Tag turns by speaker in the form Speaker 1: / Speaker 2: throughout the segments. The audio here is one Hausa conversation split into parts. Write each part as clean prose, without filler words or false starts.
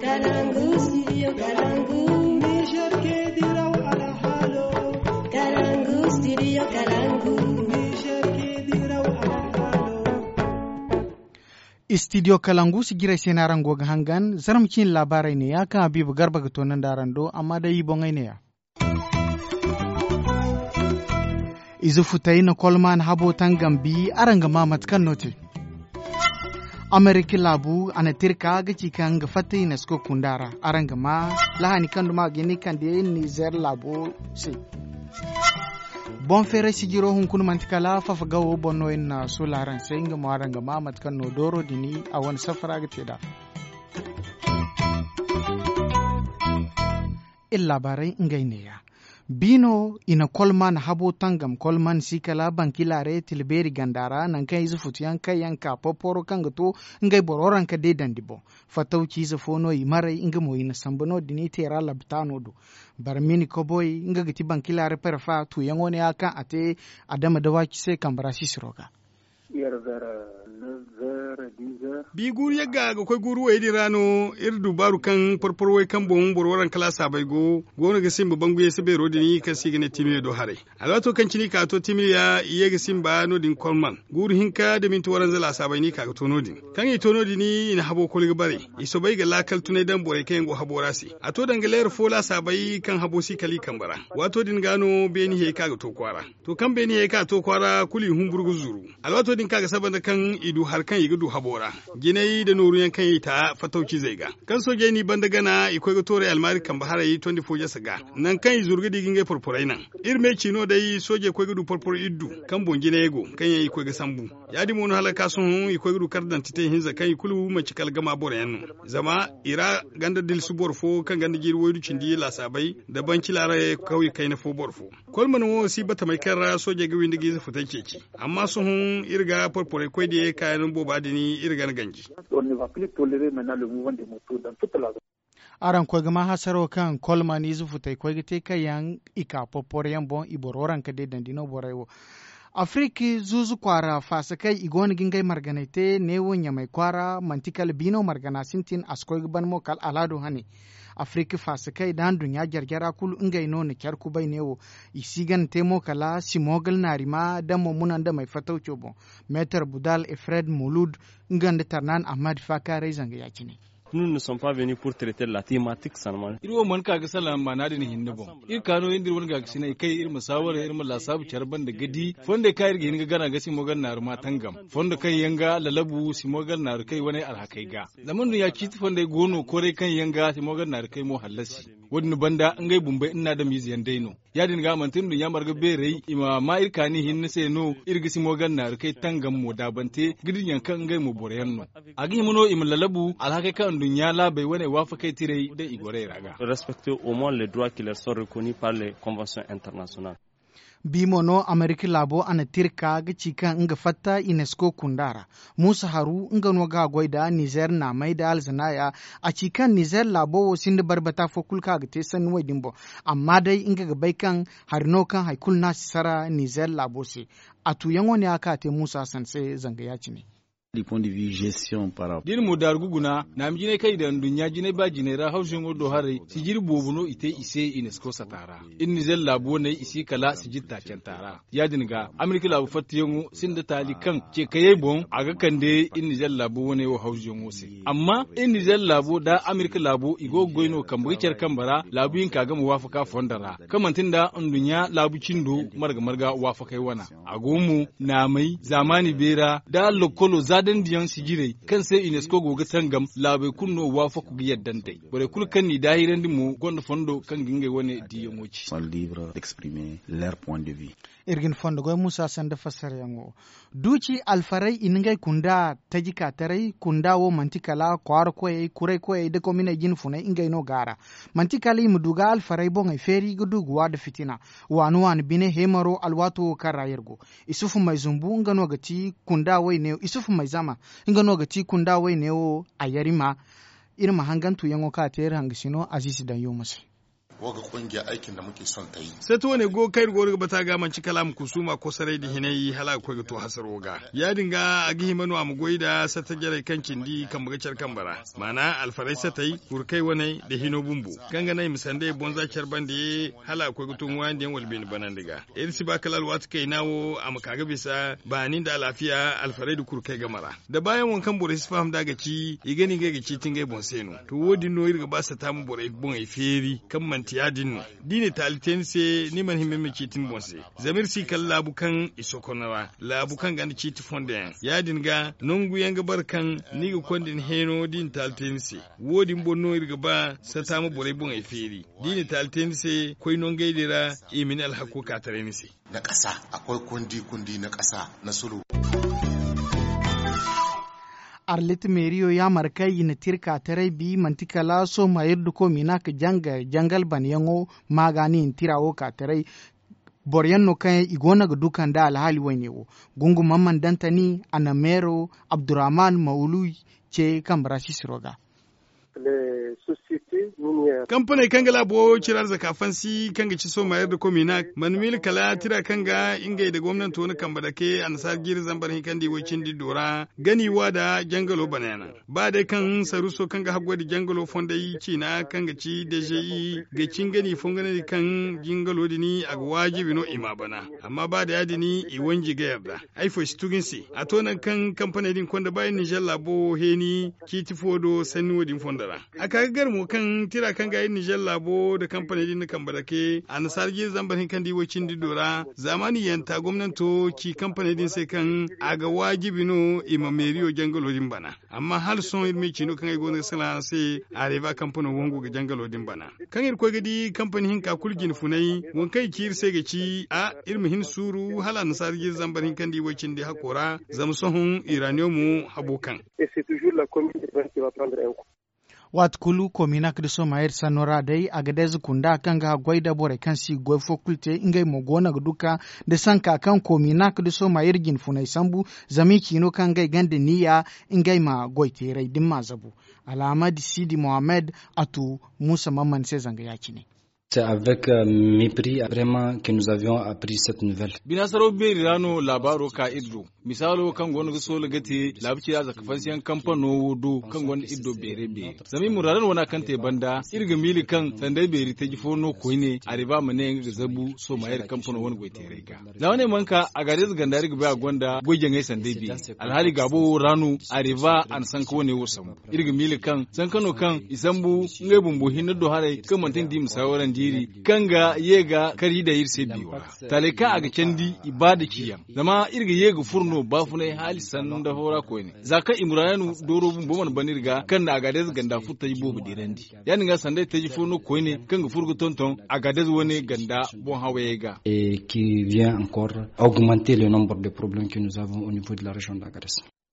Speaker 1: Kalangu, studio Kalangu.
Speaker 2: Niger ke diraw ala halo.
Speaker 1: Kalangu, studio Kalangu.
Speaker 2: Niger ke diraw ala halo.
Speaker 3: Studio Kalangu sigira senaran goga hangan zaramcin labarai ne ya kan Habibu Garba ga tonan darando amma da yi bongai ne ya. Izu futai na kolman habo tangambi aranga mamat kan note. Ameriki labu ana tirka ga cikan ga fatai na sko kundara aranga ma lahani kan duma gini kan de Niger labu si. Bon fere sigiro hun kun mantikala fafa gawo bonno na solaran sai nga mo aranga mamat kan no doro dini a wani safara ga teda. Illa barai ngai ne ya. Bino ina kolman habo tangam kolman sikala bankilare tilberi gandara nan kai zufutiyan kai yanka poporo kanga to ngai bororan ka de dandibo fatauci zafono imarai inga mo ina sambano dini tera labtano do barmini koboy inga giti bankilare perfa tu yangone aka ate adama dawaki se kambara sisiroga
Speaker 4: bi guru yagga ga koy guru waydi rano irdu baru kan porporway kan bon borwaran kala sabai go gona ga simba bangu yese be rodini ka sigine timi do hare alwato kan cini ka to timi ya yega simba no din kolman guru hinka da min to waran zala sabai ni ka to nodin kan yi to nodini ina habo koliga bare iso bai ga lakal tunai dan bore kai go haborasi ato dangaler fola sabai kan habo si kali kan bara wato din gano beni he ka to kwara to kan beni he ka to kwara kuli humburgu zuru alwato din kaga sabanda kan idu har kan yigu habora ginai da nuru yan kan yi ta fatauci zai ga kan soje ni banda gana iko ga tore almari kan bahara yi 24 jasa ga nan kan yi zurgi digin ga furfurai nan irme cino dai soje ko gudu furfur iddu kan bongi na yego kan yi ko ga sambu ya di mono halaka sun iko gudu kardan tite hinza kan yi kulu ma cikal gama bora yan zama ira ganda dil su borfo kan ganda giri woydu cindi la sabai da banki lare kauyi kai na fo borfo kolman wo si bata mai karra soje ga windi giza futake ki amma sun irga furfurai ko da kayan boba dini irgan ganji.
Speaker 3: Aran ko gama hasaro kan kolman izu futai ko gite kayan ika poporiyan bon ibororan ka de dandino borewo. Afriki zuzu kwara fasakai igoni gingai marganaite ne wonya mai kwara mantikal bino margana sintin askoy ban mo kal alado hani. Afriki fasakai dan dunya jarjara kulu ingai no ne kyarku bai newo isigan temo kala simogal narima da munan da mai fatauco bon meter budal efred mulud ngande tarnan ahmad fakare zanga yakine.
Speaker 5: Nous ne sommes pas venus pour traiter la thématique seulement.
Speaker 6: Irwo man kaga salam manadi ni hinne bon. Ir kano indir won ga sine kai ir musawara ir mala sabu charban da gadi fonde kai ir hinga gana gasi mogan nar ma tangam. Fonde kai yanga lalabu si mogan nar kai wani alhakai ga. Zaman ya ci fonde gono kore kan yanga si mogan nar kai mo halasi. Wani banda ngai bumbai ina da miziyan daino. Ya dinga mantin dun ya marga berei ima ma ir kani hinne se no ir gisi mogan nar kai tangam mo dabante gidin yankan ngai mo boreyanno. Agi muno im lalabu alhakai kan dunya labai wane wafa kai tire da igore raga.
Speaker 5: Respecter au moins les droits qui leur sont reconnus par les conventions internationales.
Speaker 3: Bimono Ameriki labo ana tirka ga cikan nga fatta UNESCO kundara. Musa Haru nga noga goida Niger na mai da alzanaya a cikan Niger labo sinde barbata fokulka ga te san dimbo. Amma dai inga ga baikan harno kan haikul na sara Niger labo se. Atu yango ne aka te Musa sanse zanga ya ci ne.
Speaker 7: Du point de vue gestion par rapport.
Speaker 6: Dir mu dar guguna na mi jine kai da dunya jine ba jine ra haushin do hare si jir bobuno ite ise UNESCO satara in nizel labo ne isi kala si jitta tara ya dinga Amerika labo fatiyango sin da talikan ke kaye bon aga kande in nizel labo ne wo haushin wo se amma in nizel labo da Amerika labo igo goino kambukar kambara labo yin kaga mu wafaka fondara kamantin da dunya labo cindo marga wafakai wana agomu na mai zamani bera da lokolo dan diyan sigire kan sai UNESCO goga tangam labai kunno wafa ku yaddan dai bare kul kan ni dahiran dimu gondo fondo kan gingai wani diyan wuci
Speaker 7: sont libres d'exprimer leur point de vue.
Speaker 3: Irgin fondo goy Musa sanda fasar yango duci alfarai iningai kunda tajika tarai kunda wo mantikala kwar koy kurai koy de komina jin funai ingai no gara mantikala imuduga alfarai bon ai feri gudu wa da fitina wanu bine hemaro alwato karayergo isufu mai zumbu ngano gati kunda wai ne isufu mai zama ngano gati kunda wai ne o ayarima irma hangantu yango ka ter hangisino azisi dan yomas
Speaker 8: waga kungiya aikin da muke son ta yi.
Speaker 4: Sai to ne go kai go ga bata ga manci kalam kusuma ko sarai da hinai hala ko ga to hasaro ga. Ya dinga a gihi manu am goida sa ta jare kancin di kan bugacar kan bara. Mana alfarai sa tai kurkai wane da hino bumbu. Ganga nai misande bonza bande hala ko ga to wanda yan walbin banan diga. Irsi ba kalal wat kai nawo am kaga bisa ba nin da lafiya alfarai da kurkai gamara. Da bayan wankan bore su faham daga ci igani ga ci tingai bonseno. To wodi no irga ba sa tamu bore bon ai feri kan mantiya dinno. Dine talitense ni man himme me citin bonse. Zamir si kal labukan isokonawa. Labukan ga ci ti fonde. Ya dinga nongu yanga barkan ni ga kondin heno din talitense. Wodi bonno irga ba sa tamu bore bon ai feri. Dine talitense koi non gaidira imin alhaqu ka tarenisi.
Speaker 8: Na ƙasa akwai kundi na ƙasa na sulu.
Speaker 3: Arlit Meriyo ya markai na tirka tarai bi mantikala so mayar ko minak jangal banyango magani tirawo ka tarai boryan no kan igona ga dukan da alhali wanewo gungu mamman dantani anamero Abdurrahman Maulu ce kan barashi siroga.
Speaker 4: Kamfanai kanga labo cirar zakafan si kanga ci so mayar da komina manmil kala tira kanga inga da gwamnati wani kamba da ke ansar gir zambar hikan di wacin di dora ganiwa da jangalo banana ba dai kan saruso kanga hagwa da jangalo fonda yi ci na kanga ci da jeyi ga cin gani fongana kan jingalo dini a wajibi no ima bana amma ba da yadini i wanji ga yarda ai fo stugin si a tonan kan kamfanai din konda bayan Niger labo heni kiti fodo sanni wodin fondara aka gar mu kan tira kan ga Niger labo da kamfani din kan barake a nasar gir zambar kan di wacin di dora zamani yanta gwamnato ki kamfani din sai kan aga wajibi no imameriyo jangalo din bana amma hal son irme ci no kan ai gona sala sai areva kamfani wongo ga jangalo din bana kan ir ko gadi kamfani hin ka kulgin funai won kai kir sai ga ci a irmi hin suru hala nasar gir zambar kan di wacin di hakora zamsohun iranium habokan
Speaker 9: et c'est toujours la commune qui va prendre un coup.
Speaker 3: Wat kulu komina kriso mayer sanora dai agadez kunda kanga goida bore kansi goy fokulte ingay mogona guduka de sanka kan komina kriso mayer gin funai sambu zami kino kanga gande niya ingay ma goitere dimma zabu alama di Sidi Mohamed atu Musa Mamman se zanga yakine.
Speaker 10: C'est avec mépris vraiment que nous avions appris cette nouvelle.
Speaker 6: Binasaro Berirano labaro ka iddo. Misalo kan gonu ga solo gati labci ya zaka fansiyan kamfano wudu kan gonu iddo berebe. Zami muradan wana kan te banda irga mili kan sandai beri te jifono koine ariba mane ga zabu so mayar kamfano wani goite rega. Da wani manka a gare gandari ga gwanda gojen ai sandai bi. Alhali gabo ranu ariba an san ko ne wosam. Irga mili kan san kano kan isambu ngai bumbu hinado hare kan mantin di musawaran diri kanga yega kari da yirse biwa taleka aga candi ibada kiyam zama irga yega furno bafune hali san da hora ko ne zaka imranu doro bumbo man banirga kan na aga des ganda futta yibo dirandi yani ga sande teji furno ko ne kanga furgo tonton aga des woni ganda bon hawayega
Speaker 10: et qui vient encore augmenter le nombre de problèmes que nous avons au niveau de la région d'Agadez.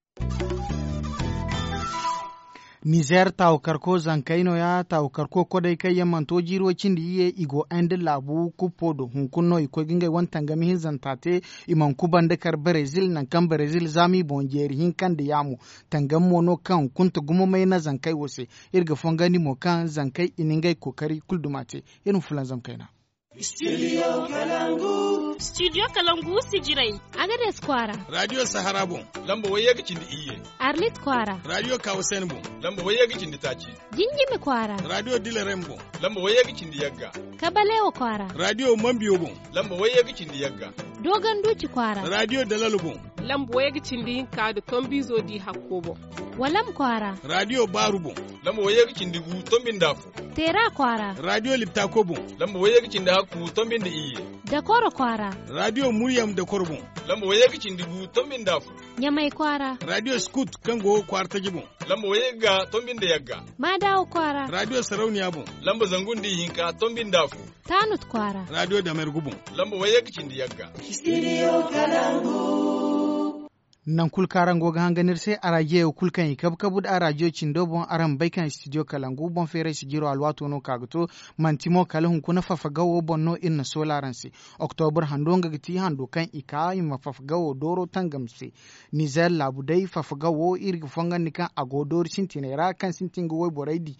Speaker 3: Niger tawkarko zankaino ya tawkarko kodai kai yamman to jirocin da yiye igo ende labu kupodo hunkunno iko ginga wantanga mi zantate iman kuban da kar Brazil nan kan Brazil zami bonjeri hin kan da yamu tangam mono kan kunta gumo mai na zankai wose irga fongani mo kan zankai iningai kokari kuldumate irin fulan zamkaina.
Speaker 1: Studio Kalangu.
Speaker 11: Studio Kalangu sijirai.
Speaker 1: Agades Kwara.
Speaker 4: Radio Sahara bon. Lamba waye gicin da iye.
Speaker 1: Arlit Kwara.
Speaker 4: Radio Kausen bon. Lamba waye gicin da taci.
Speaker 1: Jinjimi Kwara.
Speaker 4: Radio Dilaren bon. Lamba waye gicin da yagga.
Speaker 1: Kabalewa Kwara.
Speaker 4: Radio Mambiyo bon. Lamba waye gicin da yagga.
Speaker 1: Dogon Duci Kwara.
Speaker 4: Radio Dalalu bon.
Speaker 11: Lamba waye gicin da yinka da Tombizo di Hakkobo.
Speaker 1: Walam Kwara.
Speaker 4: Radio Baru bon. Lamba waye gicin da gu Tombin Dafu.
Speaker 1: Tera Kwara.
Speaker 4: Radio Liptako bon. Lamba waye gicin da ku Tombin da iye.
Speaker 1: Dakoro Kwara.
Speaker 4: Radio Muryam da Korbon. Lamba waye gicin da gu Tombin Dafu.
Speaker 1: Nyamai Kwara.
Speaker 4: Radio Scoot kango kwarta gibon. Lamba waye ga Tombin da yagga.
Speaker 1: Madawo Kwara.
Speaker 4: Radio Sarauniya bon. Lamba zangun di hinka Tombin Dafu.
Speaker 1: Tanut Kwara.
Speaker 4: Radio Damer Gubon. Lamba waye gicin da yagga.
Speaker 1: Studio Kalangu.
Speaker 3: Nan kulkaran goga hanganir sai araje kulkan ikab kabud arajo cindobon aran baikan studio Kalangu bon fere sigiro alwato no kagto mantimo kalhun kuna fafagawo bonno inna solaransi October handonga giti hando kan ika ima fafagawo doro tangamsi Nizel labudai fafagawo irgi fongan nikan agodor sintinera kan sintingo boraidi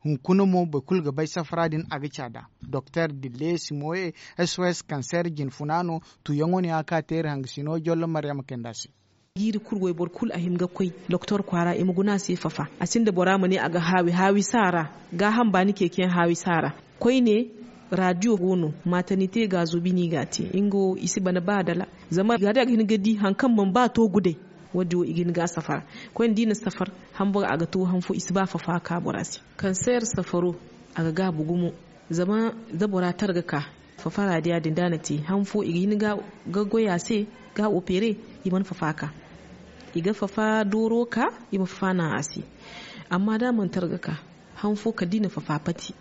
Speaker 3: hunkuna mo be kulga bai safradin aga cada Dr. Dile Simoye SOS cancer gin funano tu yangoni aka ter hangsino jollo Maryam Kendasi
Speaker 12: giri kurwai bor kul a himga koi doktor kwara imuguna si fafa asinda borama ne aga hawi sara ga hamba ni keken hawi sara koi ne radio gono maternité ga zubini gati ingo isi bana badala zama ga daga hin gadi hankan ban ba to gude wadi igin ga safar koi dina safar hamba aga to hanfo isi ba fafa ka borasi cancer safaro aga ga bugumo zama zabora targa ka fafa radiya dindanati hanfo igin ga goya se ga opere iman fafaka iga fafa doro ka ima fafa na asi amma da man targa ka hanfo ka dina fafa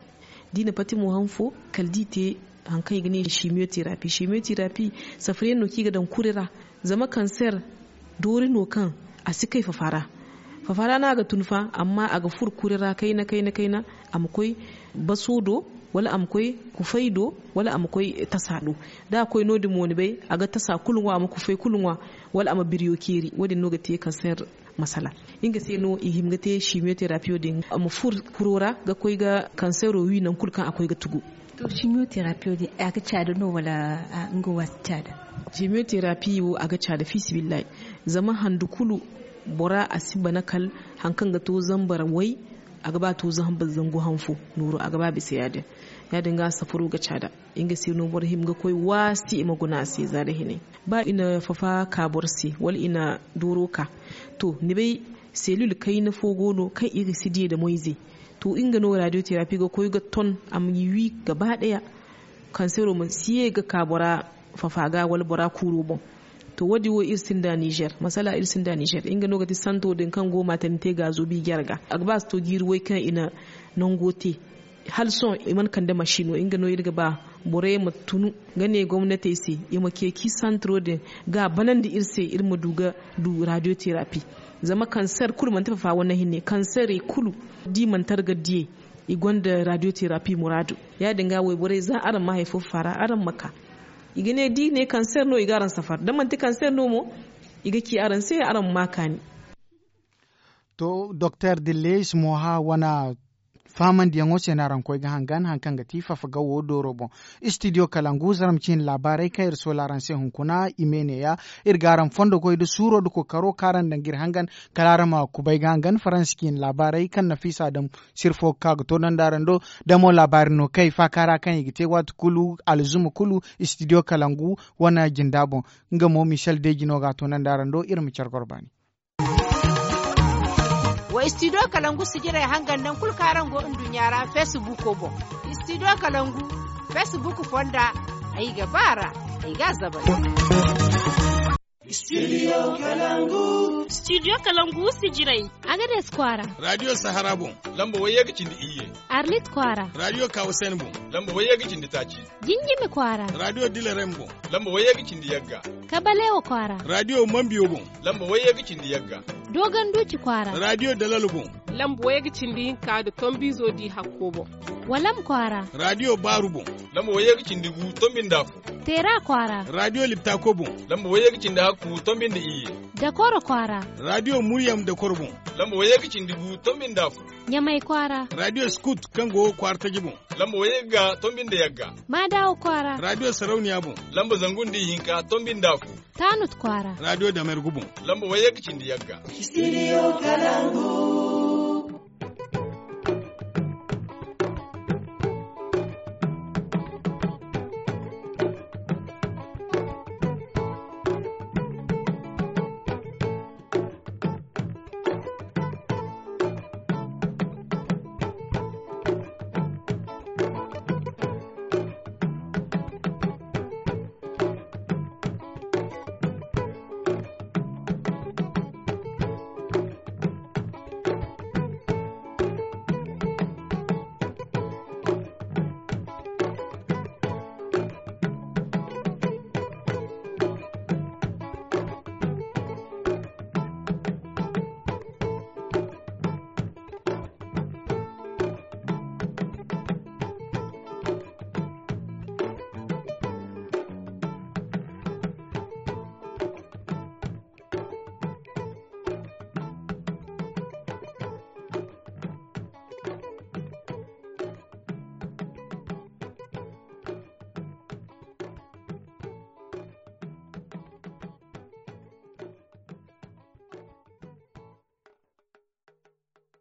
Speaker 12: pati mu hanfo kaldite hankai gane chemotherapy safare no kiga dan kurira zama cancer dori no kan asikai fafara na ga tunfa amma aga fur kurira kaina amkoi basodo wala amkoi kufaido wala amkoi tasado da akwai nodi moni bai aga tasa kulunwa am kufai kulunwa wala am biriyo keri wadin noga te cancer masala inga sai no ihimga te chemotherapy din am fur kurora ga koi ga cancer wi nan kulkan akwai ga tugu
Speaker 13: to chemotherapy din aga cada no wala ngo wastada
Speaker 12: chemotherapy wo aga cada fisibillahi zama handukulu bora asiba nakal hankan ga to zambara wai a gaba to zan ba zango hanfo nuru a gaba bisa ya dinga safuru ga cada inga sai no barhim ga koi wasi maguna sai zare hine ba ina fafa kaborsi wal ina doroka to ni bai selul kai na fogono kai iri sidiye da moize to inga no radiotherapy ga koi ga ton am yiwi gaba daya kansero mun siye ga kabora fafa ga wal bora kuro bon to wadi wo irsin da Niger masala irsin da Niger inga no gati santo din kan go matante ga zo bi gyarga agbas to girwai kan ina nongote hal son iman kan da machino inga no irga ba bore mutunu gane gwamnati sai ima keki santro din ga banan da irse irma duga du radiotherapy zama cancer kulu man tafa wannan hinne cancer kulu di man targa die igonda radiotherapy muradu ya dinga wai bore za aran mahaifo fara aran maka igene di ne cancer no igaran safar dan man ti cancer no mo iga ki aran sai aran makani
Speaker 3: to Dr. Dileis Moha wana faman diyango senaran koy ga hankan ga tifa faga wodo robo studio kalangu zaram cin labarai kayir so laran se hunkuna imene ya irgaran fondo koy du suro du ko karo karan dangir hangan kalarama kubay ga hangan franskin labarai kan nafisa dam sirfo kaga to nan darando damo labarino kai fa kara kan yigite wat kulu alzumu kulu studio kalangu wana jindabo ngamo Michel Dejino ga to nan darando irmi chargorbani
Speaker 14: wa studio kalangu sigira hangan nan kul karan go dunyara Facebook ko bo studio kalangu Facebook fonda ai gabara ai gazaba
Speaker 1: Studio Kalangu sijirai. Agades Kwara.
Speaker 4: Radio Sahara bon.
Speaker 6: Lamba waye gicin da iye.
Speaker 1: Arlit Kwara.
Speaker 4: Radio Kausen bon.
Speaker 6: Lamba waye gicin da taci.
Speaker 1: Jinjimi Kwara.
Speaker 4: Radio Dilaren bon.
Speaker 6: Lamba waye gicin da yagga.
Speaker 1: Kabalewa Kwara.
Speaker 4: Radio Mambiyo bon.
Speaker 6: Lamba waye gicin da yagga.
Speaker 1: Dogon Duci Kwara.
Speaker 4: Radio Dalalu bon.
Speaker 11: Lamba waye gicin da yinka da Tombizo di Hakobo.
Speaker 1: Walam Kwara.
Speaker 4: Radio Baru bon.
Speaker 6: Lamba waye gicin da gu Tombin Dafu.
Speaker 1: Tera Kwara.
Speaker 4: Radio Liptako bon.
Speaker 6: Lamba waye gicin da haku Tombin da iye.
Speaker 1: Dakoro Kwara.
Speaker 4: Radio Muryam da Korbon.
Speaker 6: Lamba waye gicin da gu Tombin Dafu.
Speaker 1: Nyamai Kwara.
Speaker 4: Radio Scoot Kango Kwarta Gibon.
Speaker 6: Lamba waye ga Tombin da yagga.
Speaker 1: Madawo Kwara.
Speaker 4: Radio Sarauniya bon.
Speaker 6: Lamba zangun da yinka Tombin Dafu.
Speaker 1: Tanut Kwara.
Speaker 4: Radio Damer Gubon.
Speaker 6: Lamba waye gicin da yagga.
Speaker 2: Studio Kalangu.